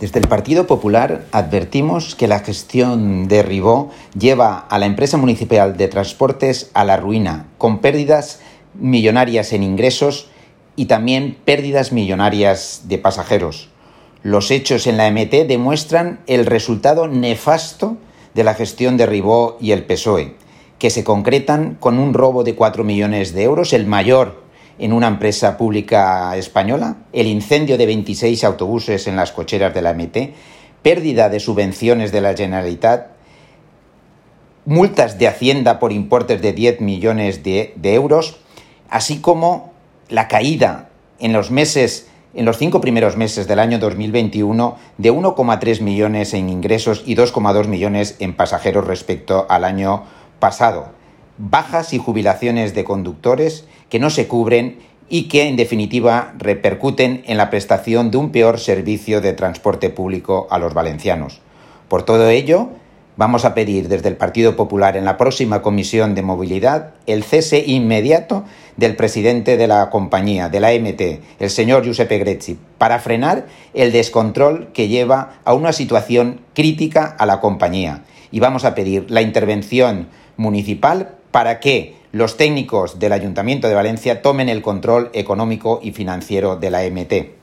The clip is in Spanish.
Desde el Partido Popular advertimos que la gestión de Ribó lleva a la empresa municipal de transportes a la ruina, con pérdidas millonarias en ingresos y también pérdidas millonarias de pasajeros. Los hechos en la MT demuestran el resultado nefasto de la gestión de Ribó y el PSOE, que se concretan con un robo de 4 millones de euros, el mayor en una empresa pública española, el incendio de 26 autobuses en las cocheras de la MT, pérdida de subvenciones de la Generalitat, multas de Hacienda por importes de 10 millones de euros, así como la caída en los 5 primeros meses del año 2021 de 1,3 millones en ingresos y 2,2 millones en pasajeros respecto al año pasado. Bajas y jubilaciones de conductores que no se cubren y que, en definitiva, repercuten en la prestación de un peor servicio de transporte público a los valencianos. Por todo ello, vamos a pedir desde el Partido Popular en la próxima Comisión de Movilidad el cese inmediato del presidente de la compañía, de la MT, el señor Giuseppe Grezzi, para frenar el descontrol que lleva a una situación crítica a la compañía. Y vamos a pedir la intervención municipal para que los técnicos del Ayuntamiento de Valencia tomen el control económico y financiero de la MT.